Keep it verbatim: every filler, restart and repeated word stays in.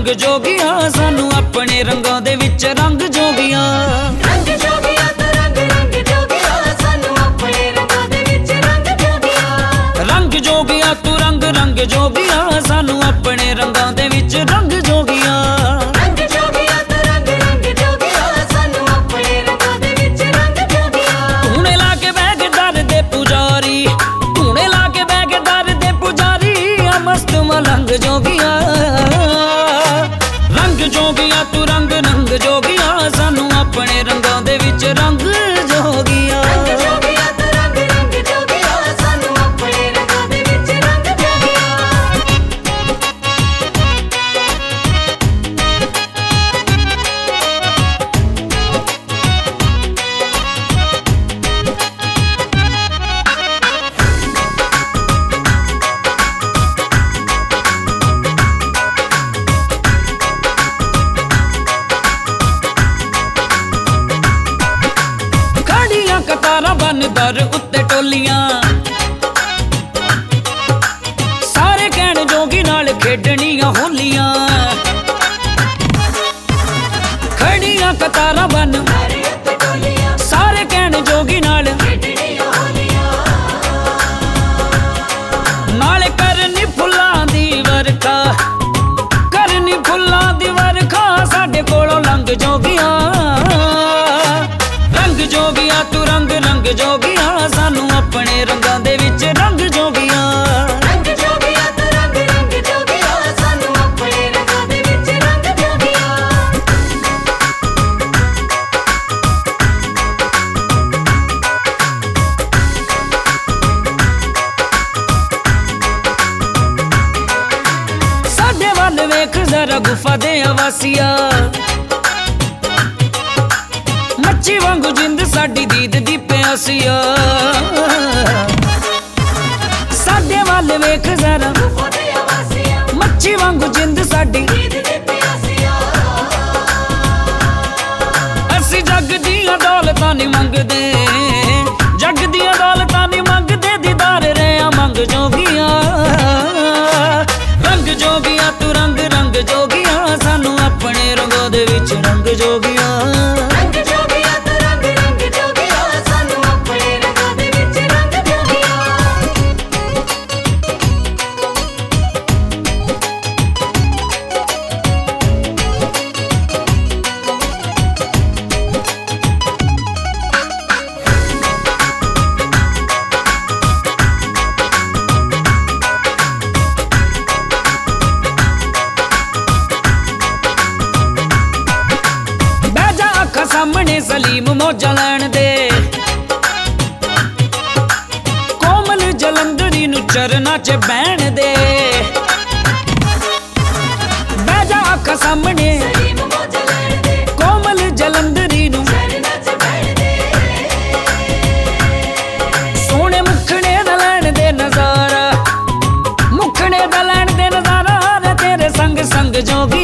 जोगिया सानू अपने रंगों दे विच रंग जोगिया। रंग जोगिया तू रंग रंग जोगिया सानू अपने रंगों दे विच रंग जोगिया। रंग जोगिया तू रंग रंग जोगिया सानू अपने रंगों दे विच रंग जोगिया। रंग जोगिया तू रंग रंग जोगिया सानू अपने रंगों दे विच रंग जोगिया। धूने ला के बैठ के दर दे पुजारी, धूने ला के बैठ के दर दे पुजारी आ मस्त मलंग जोगिया। रंग जोगिया तू रंग रंग जोगिया सानू अपने रंगों दे विच रंग जोगिया। रंग जोगिया तू रंग रंग जोगिया सानू अपने रंगों दे विच रंग जोगिया। कतारा बन दर उत्ते टोलियां सारे कहण जोगी नाल खेडनियां होलियां। खड़ियां कतारा बन सारे कहण जोगी नाल नाले करनी फुल्लां दी वरखा, करनी फुल्लां दी वरखा साडे कोलों लंघ जोगिया। रंग जोगिया तू रंग रंग जोगिया सानू अपने रंगां दे विच रंग जोगिया। रंग जोगिया तू रंग रंग जोगिया सानू अपने रंगों दे विच रंग जोगिया। साडे वल वेख जरा गुफा दे आवासिया, मच्छी वांगू जिंद साडी दीद दी प्यासिया। साडे वल वेख जरा मच्छी वांगू जिंद साडी असी जग दियां दौलतां नहीं मंगदे, जग दियां दौलतां नहीं मंगदे दीदार रहा मंग जोगिया। रंग जोगिया तू रंग रंग जोगिया सानू अपने रंगों दे विच रंग जोगिया। रंग जोगिया तू रंग रंग जोगिया सानू अपने रंगों दे विच रंग जोगिया। सामने सलीम मौजा लैण दे, कोमल जलंधरी नू चरना च बैण दे। बैठ जा अख सामने कोमल जलंधरी नू सोने मुखने दा लैण दे नजारा, मुखने दा लैण दे नजारा तेरे संग संग जोगी।